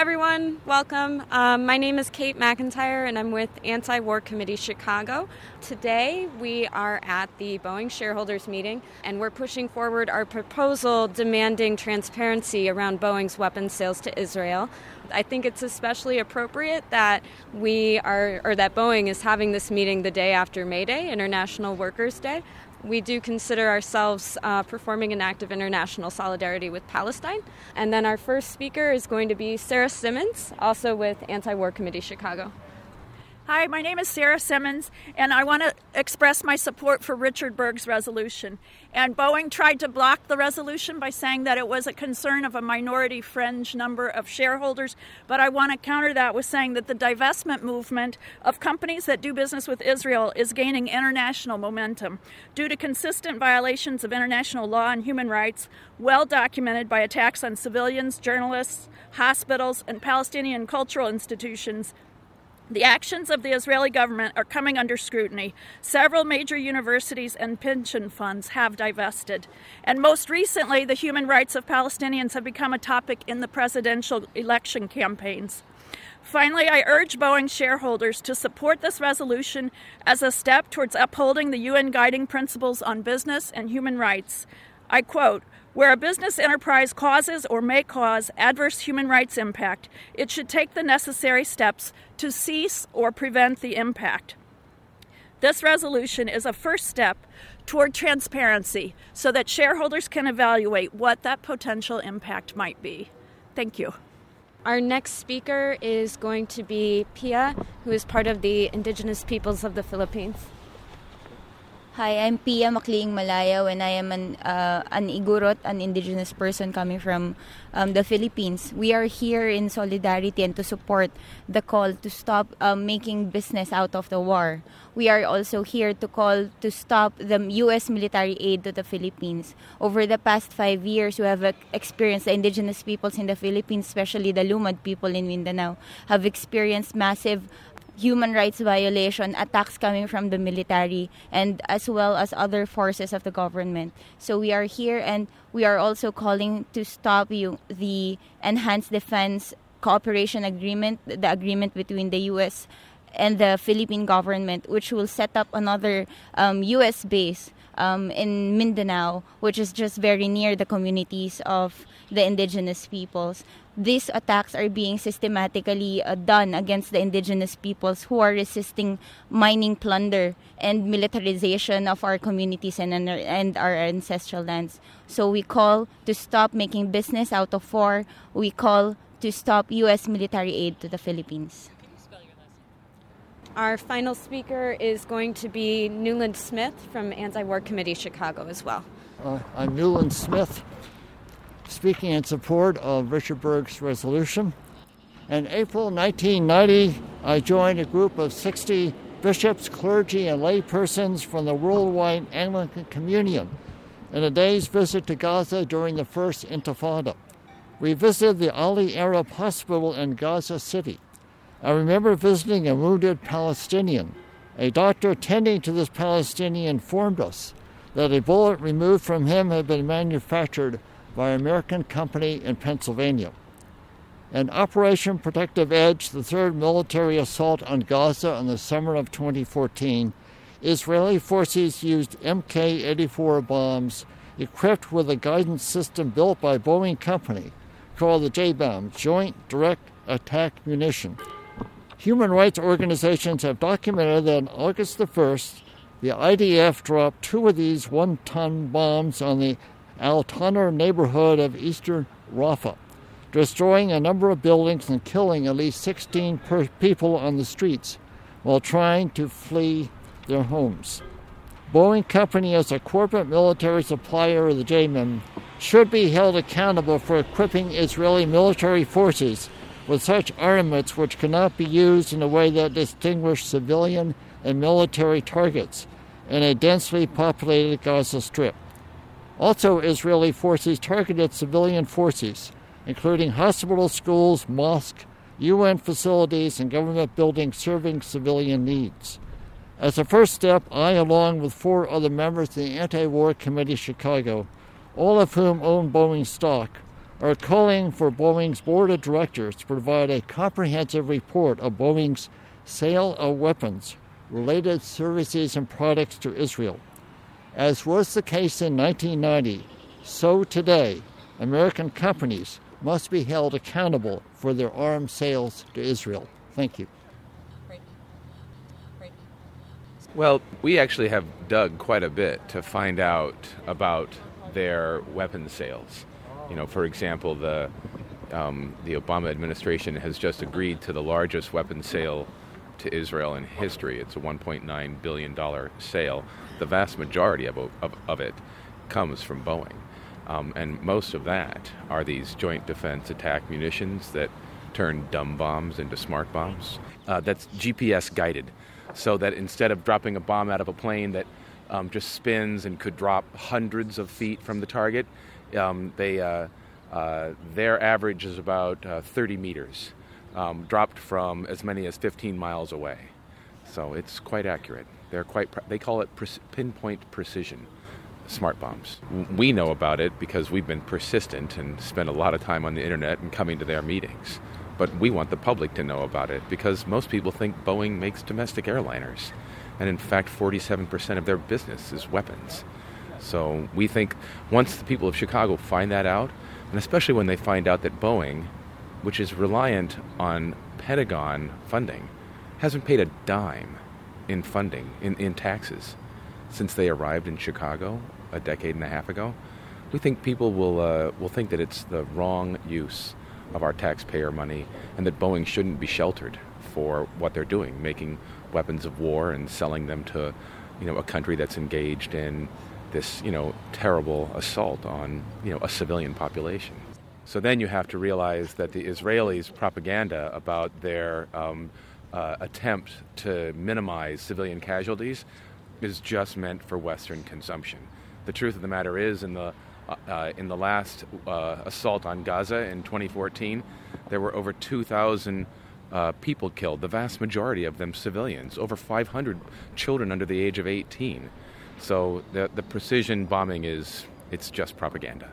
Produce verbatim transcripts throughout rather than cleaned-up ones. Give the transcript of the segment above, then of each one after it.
everyone. Welcome. Um, my name is Kate McIntyre, and I'm with Anti-War Committee Chicago. Today, we are at the Boeing shareholders meeting, and we're pushing forward our proposal demanding transparency around Boeing's weapons sales to Israel. I think it's especially appropriate that we are, or that Boeing is having this meeting the day after May Day, International Workers' Day. We do consider ourselves uh, performing an act of international solidarity with Palestine. And then our first speaker is going to be Sarah Simmons, also with Anti-War Committee Chicago. Hi, my name is Sarah Simmons, and I want to express my support for Richard Berg's resolution. And Boeing tried to block the resolution by saying that it was a concern of a minority fringe number of shareholders, but I want to counter that with saying that the divestment movement of companies that do business with Israel is gaining international momentum due to consistent violations of international law and human rights, well documented by attacks on civilians, journalists, hospitals, and Palestinian cultural institutions. The actions of the Israeli government are coming under scrutiny. Several major universities and pension funds have divested. And most recently, the human rights of Palestinians have become a topic in the presidential election campaigns. Finally, I urge Boeing shareholders to support this resolution as a step towards upholding the U N guiding principles on business and human rights. I quote, "Where a business enterprise causes or may cause adverse human rights impact, it should take the necessary steps to cease or prevent the impact." This resolution is a first step toward transparency so that shareholders can evaluate what that potential impact might be. Thank you. Our next speaker is going to be Pia, who is part of the Indigenous Peoples of the Philippines. Hi, I'm Pia Makliing Malayaw, and I am an uh, an Igorot, an indigenous person coming from um, the Philippines. We are here in solidarity and to support the call to stop um, making business out of the war. We are also here to call to stop the U S military aid to the Philippines. Over the past five years, we have uh, experienced the indigenous peoples in the Philippines, especially the Lumad people in Mindanao, have experienced massive human rights violation, attacks coming from the military, and as well as other forces of the government. So we are here, and we are also calling to stop you, the Enhanced Defense Cooperation Agreement, the agreement between the U S and the Philippine government, which will set up another um, U S base um, in Mindanao, which is just very near the communities of the indigenous peoples. These attacks are being systematically uh, done against the indigenous peoples who are resisting mining plunder and militarization of our communities and, and our ancestral lands. So we call to stop making business out of war. We call to stop U S military aid to the Philippines. Our final speaker is going to be Newland Smith from Anti-War Committee Chicago as well. Uh, I'm Newland Smith, speaking in support of Richard Berg's resolution. In April nineteen ninety, I joined a group of sixty bishops, clergy, and laypersons from the worldwide Anglican Communion in a day's visit to Gaza during the First Intifada. We visited the Ali Arab Hospital in Gaza City. I remember visiting a wounded Palestinian. A doctor tending to this Palestinian informed us that a bullet removed from him had been manufactured by an American company in Pennsylvania. In Operation Protective Edge, the third military assault on Gaza in the summer of twenty fourteen, Israeli forces used M K eighty-four bombs equipped with a guidance system built by Boeing Company called the J BAM, Joint Direct Attack Munition. Human rights organizations have documented that on August the first, the I D F dropped two of these one-ton bombs on the Al-Tanur neighborhood of eastern Rafah, destroying a number of buildings and killing at least sixteen per- people on the streets while trying to flee their homes. Boeing Company, as a corporate military supplier of the J M M, should be held accountable for equipping Israeli military forces with such armaments which cannot be used in a way that distinguishes civilian and military targets in a densely populated Gaza Strip. Also, Israeli forces targeted civilian forces, including hospitals, schools, mosques, U N facilities, and government buildings serving civilian needs. As a first step, I, along with four other members of the Anti-War Committee Chicago, all of whom own Boeing stock, are calling for Boeing's board of directors to provide a comprehensive report of Boeing's sale of weapons, related services, and products to Israel. As was the case in nineteen ninety, so today, American companies must be held accountable for their arms sales to Israel. Thank you. Well, we actually have dug quite a bit to find out about their weapons sales. You know, for example, the um, the Obama administration has just agreed to the largest weapons sale to Israel in history. It's a one point nine billion dollars sale. The vast majority of, of, of it comes from Boeing. Um, and most of that are these joint defense attack munitions that turn dumb bombs into smart bombs. Uh, that's G P S guided, so that instead of dropping a bomb out of a plane that um, just spins and could drop hundreds of feet from the target, um, they uh, uh, their average is about uh, thirty meters, um, dropped from as many as fifteen miles away. So it's quite accurate. They're quite. Pre- they call it pre- pinpoint precision. Smart bombs. We know about it because we've been persistent and spent a lot of time on the internet and coming to their meetings. But we want the public to know about it because most people think Boeing makes domestic airliners. And in fact, forty-seven percent of their business is weapons. So we think once the people of Chicago find that out, and especially when they find out that Boeing, which is reliant on Pentagon funding, hasn't paid a dime in funding, in, in taxes, since they arrived in Chicago a decade and a half ago, we think people will uh, will think that it's the wrong use of our taxpayer money and that Boeing shouldn't be sheltered for what they're doing, making weapons of war and selling them to, you know, a country that's engaged in this, you know, terrible assault on, you know, a civilian population. So then you have to realize that the Israelis' propaganda about their um, uh, attempt to minimize civilian casualties is just meant for Western consumption. The truth of the matter is, in the uh, uh, in the last uh, assault on Gaza in twenty fourteen, there were over two thousand uh, people killed, the vast majority of them civilians, over five hundred children under the age of eighteen. So the, the precision bombing is, it's just propaganda.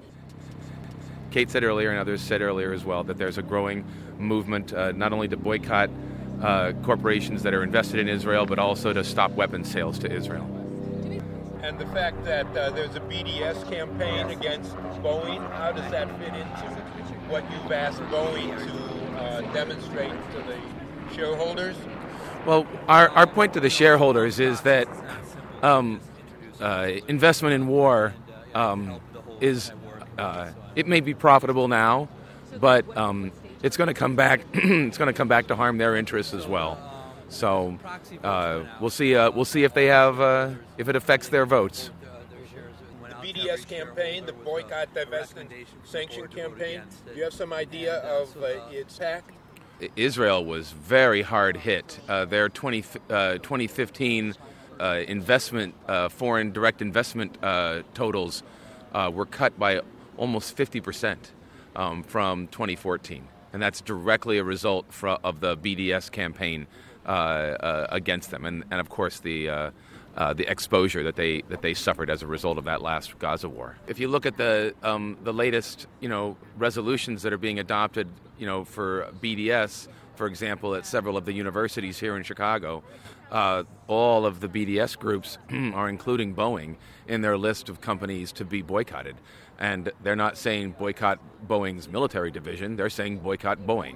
Kate said earlier, and others said earlier as well, that there's a growing movement uh, not only to boycott Uh, corporations that are invested in Israel, but also to stop weapons sales to Israel. And the fact that uh, there's a B D S campaign against Boeing, how does that fit into what you've asked Boeing to uh, demonstrate to the shareholders? Well, our, our point to the shareholders is that um, uh, investment in war um, is, uh, it may be profitable now, but um, it's going to come back. It's going to come back to harm their interests as well. So uh, we'll see. Uh, we'll see if they have uh, if it affects their votes. The B D S campaign, the boycott, divest, and sanction campaign. Do you have some idea of uh, its impact? Israel was very hard hit. Uh, their twenty, uh, twenty fifteen uh, investment, uh, foreign direct investment uh, totals uh, were cut by almost fifty percent um, from twenty fourteen. And that's directly a result fr- of the B D S campaign uh, uh, against them, and, and of course the uh, uh, the exposure that they that they suffered as a result of that last Gaza war. If you look at the um, the latest, you know, resolutions that are being adopted, you know, for B D S, for example, at several of the universities here in Chicago, uh, all of the B D S groups are including Boeing in their list of companies to be boycotted. And they're not saying boycott Boeing's military division. They're saying boycott Boeing.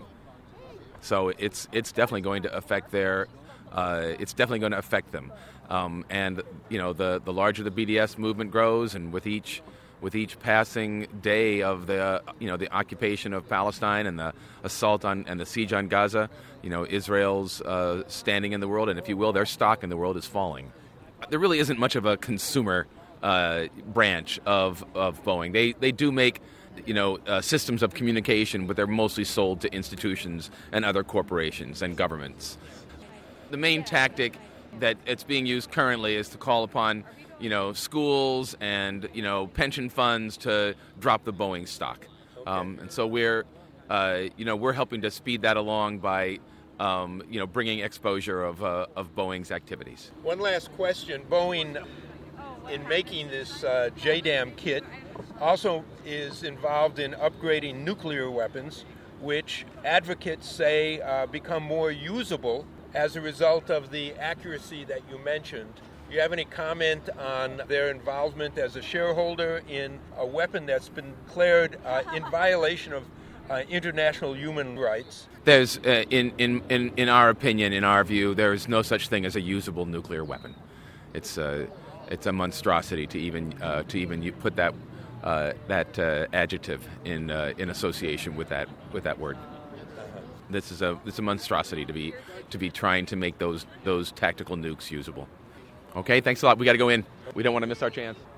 So it's it's definitely going to affect their. Uh, it's definitely going to affect them. Um, and you know, the, the larger the B D S movement grows, and with each with each passing day of the you know the occupation of Palestine and the assault on and the siege on Gaza, you know, Israel's uh, standing in the world, and if you will, their stock in the world is falling. There really isn't much of a consumer Uh, branch of, of Boeing. They they do make, you know, uh, systems of communication, but they're mostly sold to institutions and other corporations and governments. The main tactic that it's being used currently is to call upon, you know, schools and, you know, pension funds to drop the Boeing stock. Um, and so we're, uh, you know, we're helping to speed that along by, um, you know, bringing exposure of uh, of Boeing's activities. One last question. Boeing, in making this uh, J DAM kit, also is involved in upgrading nuclear weapons, which advocates say uh, become more usable as a result of the accuracy that you mentioned. Do you have any comment on their involvement as a shareholder in a weapon that's been declared uh, in violation of uh, international human rights? There's, uh, in, in, in, in our opinion, in our view, there is no such thing as a usable nuclear weapon. It's a, it's a monstrosity to even uh, to even put that uh, that uh, adjective in uh, in association with that with that word. This is a this is a monstrosity to be to be trying to make those those tactical nukes usable. Okay, thanks a lot. We got to go in. We don't want to miss our chance.